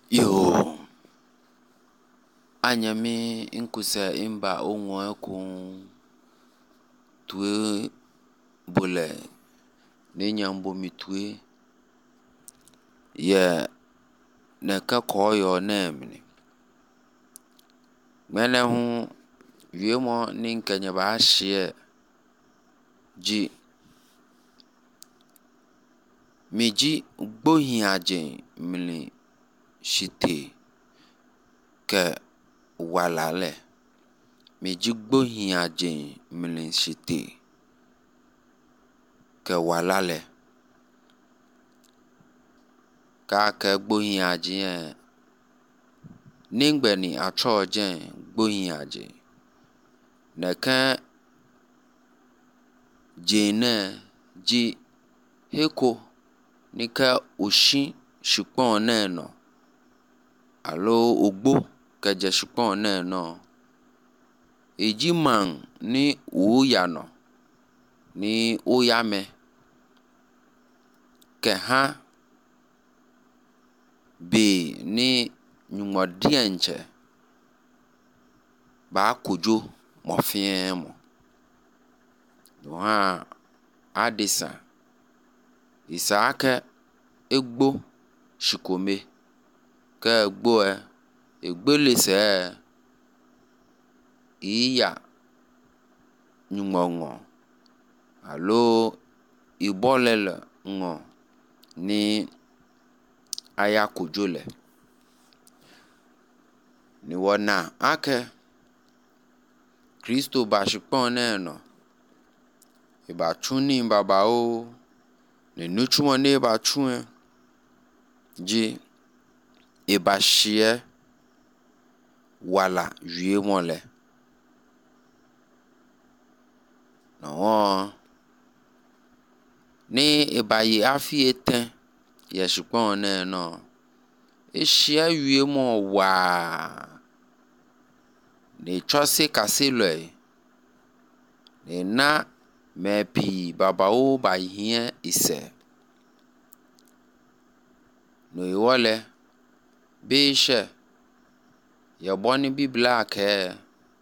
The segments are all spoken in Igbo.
Yo, anyami nkusa imba onwo kun tue bole ne nyambo mitue ye ne ka koyo ne mini. Mene hu wiemo ni nkenya ba shie ji miji gbohin ajen mili shite ke walale. Miji gbohin ajen mili shite ke walale. Ka ke gbohin ajen ningbe ni acho jen gbohin ajen. Neke jene ji heko nika oshin shikpon ne no. Alo ogbo keje shikpon ne no. Eji man ni uya no. Ni uyame. Ke ha be ni nyumodienche ba kujo mofien mo. Doha adisa isake egbo shikome ke egbo egbelese iya nyumongo alo ibolele ngo ni aya kujole ni wona ake Kristo ba shikpon ne no iba chuni baba o ne nuchumo ne ba chun ji iba shie wala wiemo le no ni iba yi afi eten ye shikpon ne no ishia wiemo wa ne chose kasile ne na mepi baba o ba hie ise no iwole bishe ye boni bibla ke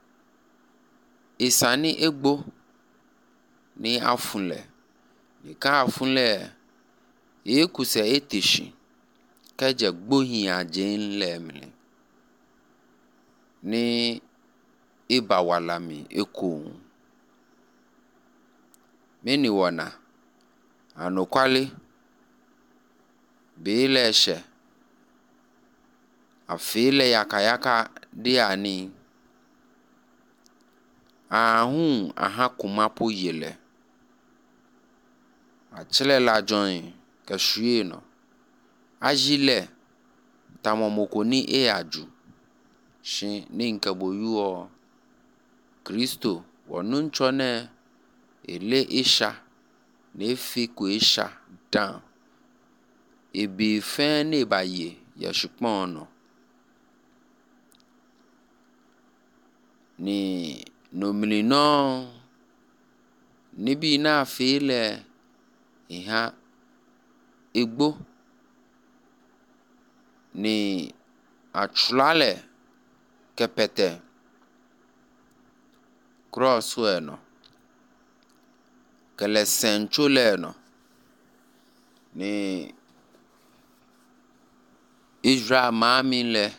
isani egbo ni afunle ni ka afunle ekuse etishi keje gbohin ajen le mili ni iba walami eko meni wona anukwali bileshe afile yaka diani ahun aha kumapo yele achile la join ke shue no ajile tamomoko ni aju shin ni nke boyuo Kristo wonuncho ne ele isha ne fiku isha down ebi fen ne baye ya shikpon no ni no milino nibi na afile iha egbo ni achulale kepete cross we no kele senchule no ni Israel mamile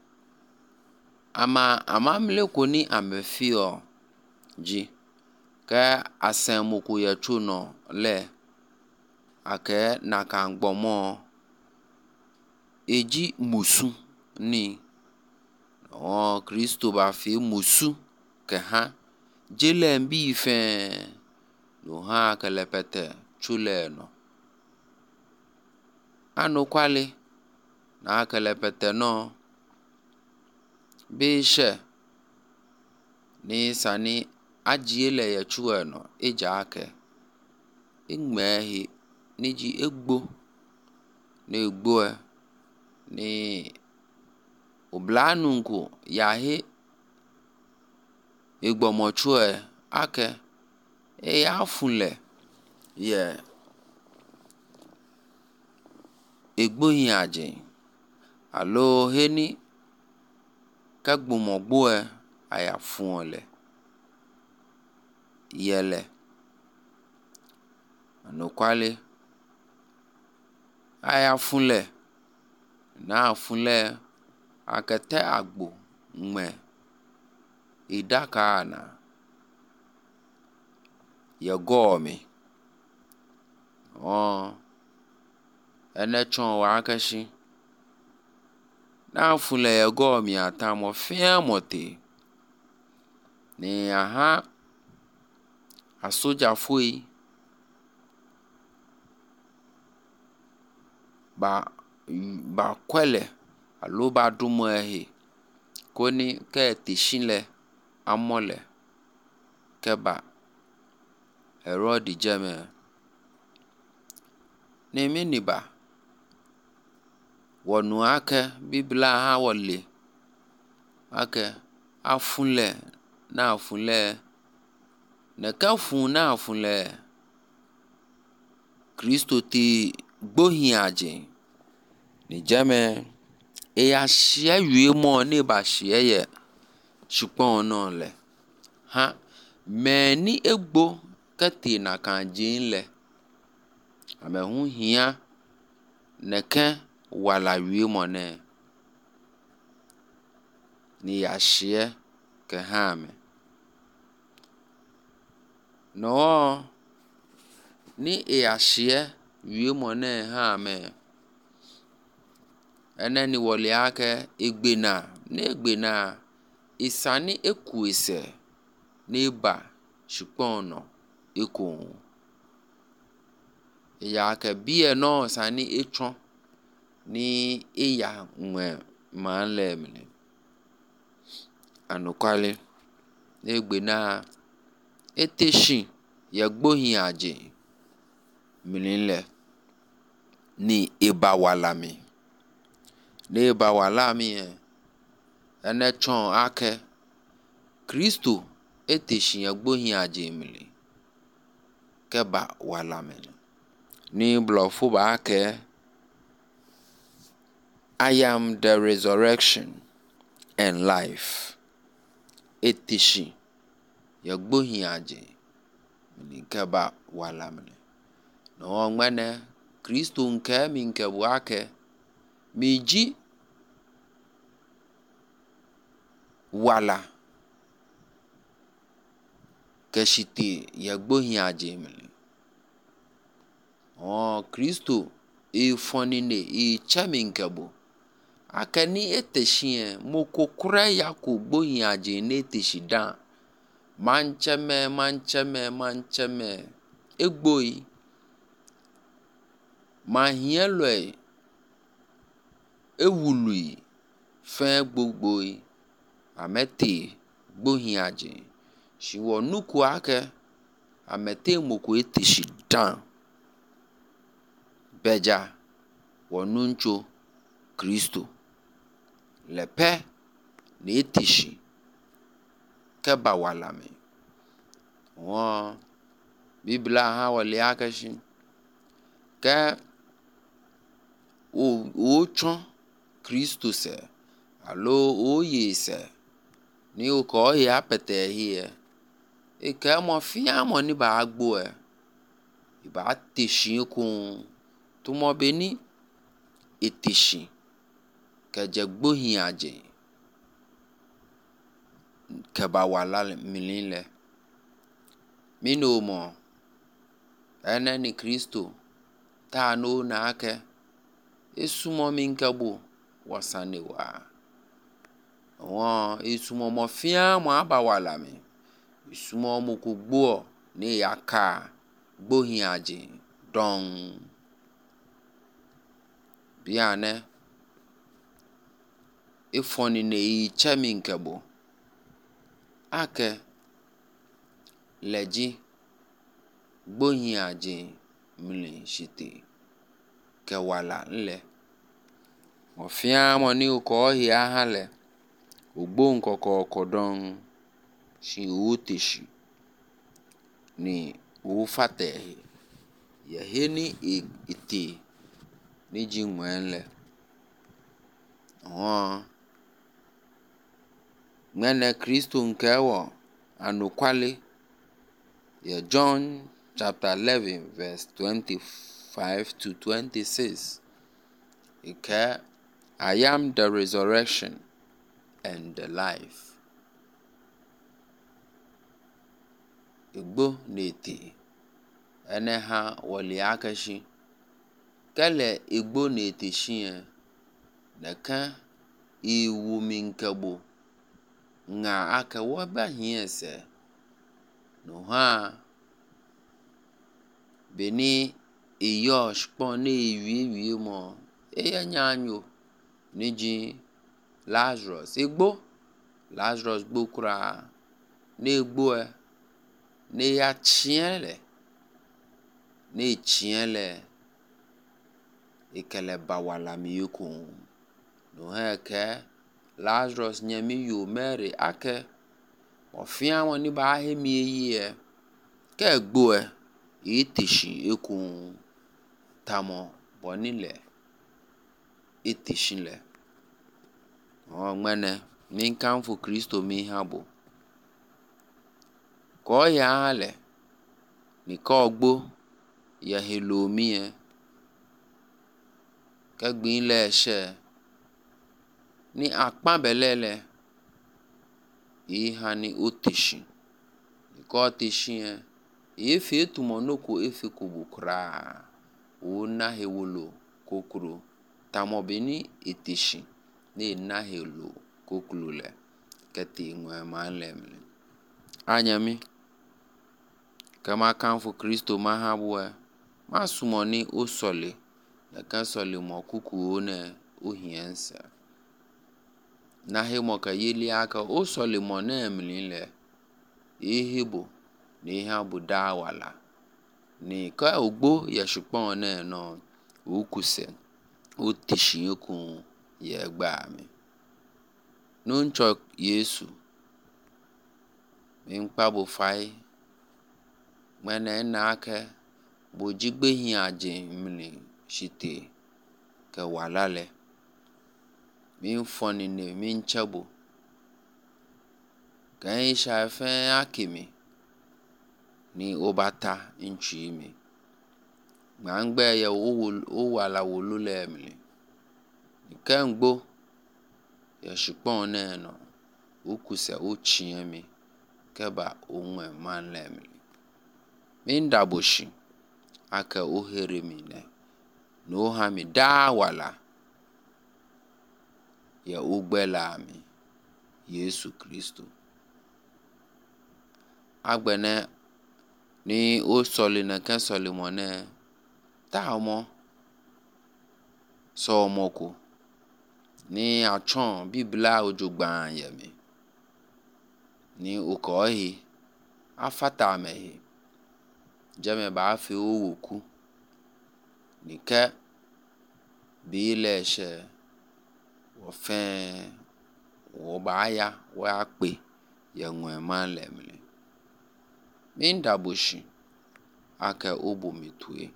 amamile koni amefio ji ke asemuku ye chuno le ake nakangbomo eji musu ni Kristo ba fi musu ke ha jele mbi fe no ha kelepete chule no anukwali na kelepete no bishe ni sani ajiele ye chue no eja ake ingmehi niji egbo na egbo ni oblanunku yahi egbomochue ake afunle ye egbohin ajen alo heni ke gbomogboe aya fun le yele anokwale aya fun le na fun le akete agbo nme idaka na yegomi ene chon wa akashi na fun le yegomi atamo fia mote ni aha asoja foi ba kwele alo ba dumo ehe koni ke tishinle amole ke ba Herod jeme ni miniba wonu ake bibla ha wole ake afunle na afunle ne ka fun na afunle Kristo ti gbohin aje ni jeme ya shie wi mo ni ba shie ye shupon no le ha me ni egbo kati na kan jin le ame hu hia neke wala wi mo ne ni ya shie ke ha me no ni ya shie wi mo ne ha me ene ni wole ake egbena isani ekuise ni ba shupono eko ya ke bie no sani etron ni eya nwe manle mne anokwale egbena eteshin yegbohin aje mlinle ni eba walami ne ba walami ene chon ake Kristo eteshin yegbohin aje mli ke ba walami ni blofo ba ake I am the resurrection and life eteshin yegbohin aje mli ke ba walami no ngmene Kristo nke mi nke bu ake miji wala keshite yegbohin aje mli Kristo fonine chami nke bu ake ni eteshin mokokura ya ko gbohin aje ne eteshidan mancheme egboi mahielwe ewului fe gbogboi amete gbohin aje shiwo nuku ake amete moko eteshidan beja wonuncho Kristo lepe ne eteshi ke ba walami bibla ha wole ake shin ke o chon Kristo se alo oye se ni o ko ya pete hie e ke mo fia mo ni ba agbo ba teshin kun to mo be ni eteshin ke je gbohin aje ke ba wala milinle mino mo ene ni Kristo ta no na ake esumo mi nkebo wasane wa esumo mo fia mo aba wala mi esumo mo ko gbo ni aka gbohin aje don biane efoni ne chami nkebo ake leji gbohin aje mli shite ke wala nle mo fia mo ni ko hia hale ogbo nkoko kodon shi uteshi ni u fate ye heni ite ni jinwenle Ngene Kristo nkewo anukwali ya John chapter 11 verse 25 to 26. Ike, I am the resurrection and the life. Igbo neti ene ha wali akashi. Kele Igbo neti shie neka iwu minkabo nga aka waba hiese no ha beni iyosh pone iwi mo eya nyanyo niji Lazarus Lazarus gbokura ne gbo ne ya chiele ne chiele ikele bawala miyuku no ha ke Lazarus nyami yo Mary ake ofia woni ba he miye ke gbo itishi eku tamo bonile itishinle ngmene min kan fu Kristo mi habo ko ya ale ni ko gbo ya helomi ka gbin le she ni akpa belele ihani otishi ko tishi efe tumonoko efe kubukra una hewolo kokro tamobeni itishi ne na helo koklule kati nwe manlemle anyami kama kanfu Kristo mahabwe masumoni osole na kansole mo kuku one ohiensa na hemo ka yeli aka osole mo na emlinle ehibo ni ha bu dawala ni ka ogbo ya shupon na no ukuse otishi yoku ye gba mi nuncho Yesu minpa bo fai mene na aka bo jigbe hin aje mni shite ke walale min foni ne min chabo kan isha fe akimi ni obata inchimi ngangbe ya o wala wolule emli kengbo ya shipon ne no ukuse ochiemi keba onwe manlemli min daboshi aka ohere mi ne no ha mi da wala ya ugbela mi Yesu Kristo agbene ni o soli na kan soli mo ne ta mo so moko ni achon bibla ojugban yemi ni ukohi afata mehi jame ba fi owoku ni ke bile she wo fe wo ba ya wa pe ye nwe manlemle min daboshi aka obo mitue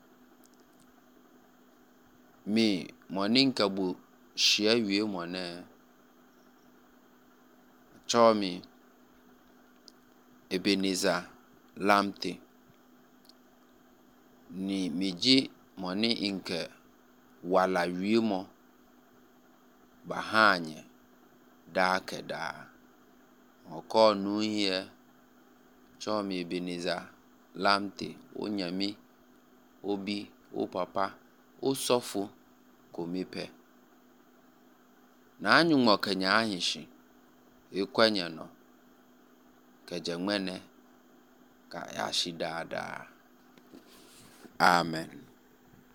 mi moninka bu shia wie mone chomi Ebenezer Lamte ni miji moni inke wala wie mo bahanye da keda oko nu hie chomi Ebenezer Lamte onyami obi o papa o sofo komipe na anyumo kenya ahishi ekwenye no kejemene ka yashi dada amen.